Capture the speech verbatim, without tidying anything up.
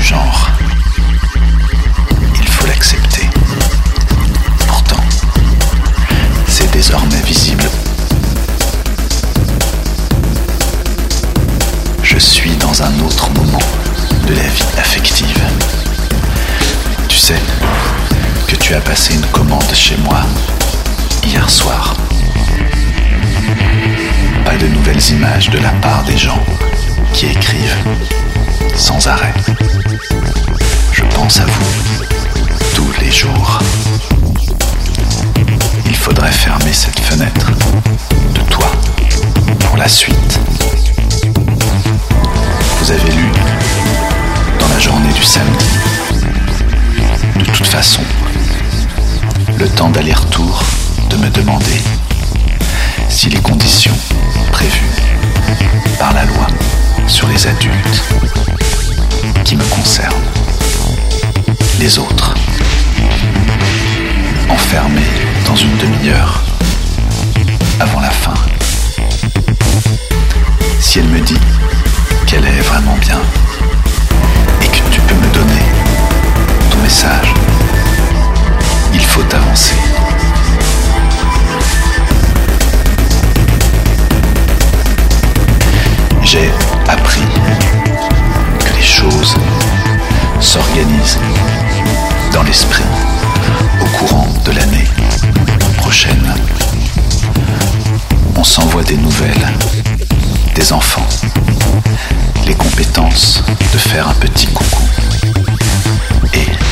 genre. Il faut l'accepter. Pourtant, c'est désormais visible. Je suis dans un autre moment de la vie affective. Tu sais que tu as passé une commande chez moi hier soir. Pas de nouvelles images de la part des gens qui écrivent sans arrêt. Je pense à vous tous les jours. Il faudrait fermer cette fenêtre de toi pour la suite. Vous avez lu dans la journée du samedi. De toute façon, le temps d'aller-retour de me demander si les conditions prévues par la loi sur les adultes qui me concernent, les autres, enfermés dans une demi-heure avant la fin. Si elle me dit qu'elle est vraiment bien et que tu peux me donner ton message, il faut avancer. J'ai appris que les choses s'organisent dans l'esprit au courant de l'année prochaine. On s'envoie des nouvelles des enfants, les compétences de faire un petit coucou et